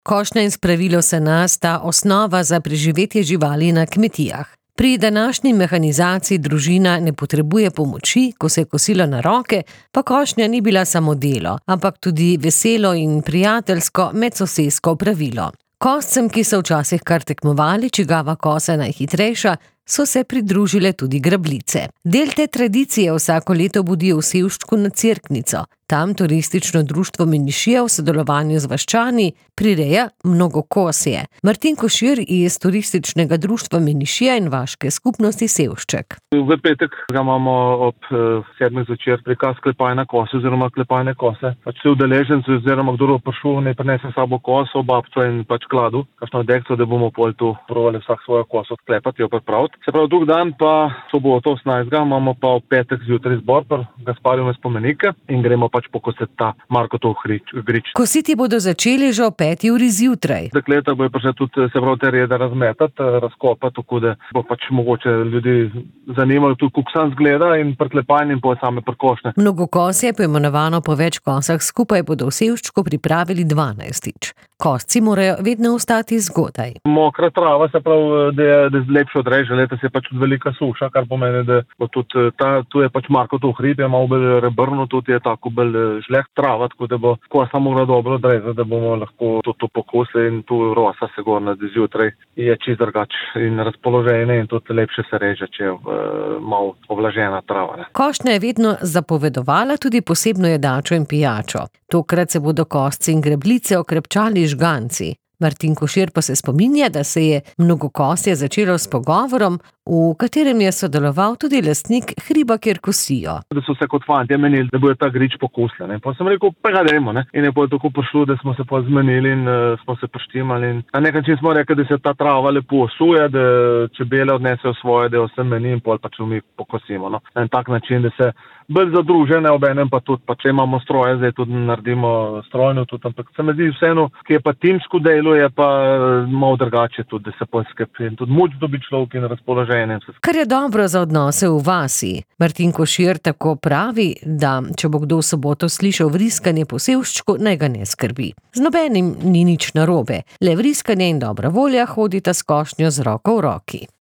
Košnja in spravilo sena sta osnova za preživetje živali na kmetijah. Pri današnji mehanizaciji družina ne potrebuje pomoči, ko se je kosilo na roke, pa košnja ni bila samo delo, ampak tudi veselo in prijateljsko medsosedsko opravilo. Koscem, ki so včasih kar tekmovali, čigava kosa najhitrejša, so se pridružile tudi grabljice. Del te tradicije vsako leto budijo v Sevščku nad Cerknico. Tam turistično društvo Menišija v sodelovanju z vaščani prireja mnogokosje. Martin Košir iz turističnega društva Menišija in vaške skupnosti Sevšček. V petek ga imamo ob 7. zvečer prikaz klepajne kose oziroma klepajne kose. Vsi udeleženci oziroma kdo bo prišel, ne prinese s sabo koso, babco in kladu, kakšno dekco, da bomo pol tu provali vsak svojo koso odklepati, jo pripraviti. Se pravi, drug dan pa soboto 18. imamo pa v petek zjutraj zbor pri Gasparjeve spomenike in gremo pokositi ta Markotov grič. Kositi bodo začeli že o 5. uri zjutraj. Dekleta bojo prišle tudi te rede razmetati, razkopati, tako da bo mogoče ljudi zanimalo tudi, kako sam zgleda in preklepanje in same prkošnje. Mnogokosje, poimenovano po več kosah skupaj, bodo v Sevščku pripravili 12. Kosci morajo vedno ostati zgodaj. Mokra trava, se pravi, da je lepše odreže, leta se je tudi velika suša, kar pomeni, da bo tudi tu je Markotov hrib, je malo bolj rebrno, tudi je tako bolj žleht trava, tako da bo kosa morala dobro odrezati, da bomo lahko to pokosili in tu rosa se gorna zjutraj je čist drugač in razpoloženje in tudi lepše se reže, če je malo ovlažena trava. Ne. Košnja je vedno zapovedovala tudi posebno jedačo in pijačo. Tokrat se bodo kosci in grebljice okrepčali žganci. Martin Košir pa se spominja, da se je mnogokosje začelo s pogovorom, v katerem je sodeloval tudi lastnik hriba, kjer kosijo. Da so se kot fantje menili, da bojo ta grič pokusili. Pa sem rekel, pa ga dajmo. In je tako prišlo, da smo se zmenili in smo se prištimali. In na nek način smo rekli, da se ta trava lepo osuje, da čebele odnesejo svoje, da jo semeni in pol mi pokosimo. Na tak način, da se bolj zadružene, obenem pa tudi, če imamo stroje, zdaj tudi naredimo strojno tudi, ampak se mi zdi vseeno, ki je pa timsko delo, je pa malo drugače tudi, da se poskrbi in tudi moč dobi človek in razpoloženje. Kar je dobro za odnose v vasi. Martin Košir tako pravi, da če bo kdo v soboto slišal vriskanje po Sevščku, naj ga ne skrbi. Z nobenim ni nič narobe, le vriskanje in dobra volja hodita s košnjo z roko v roki.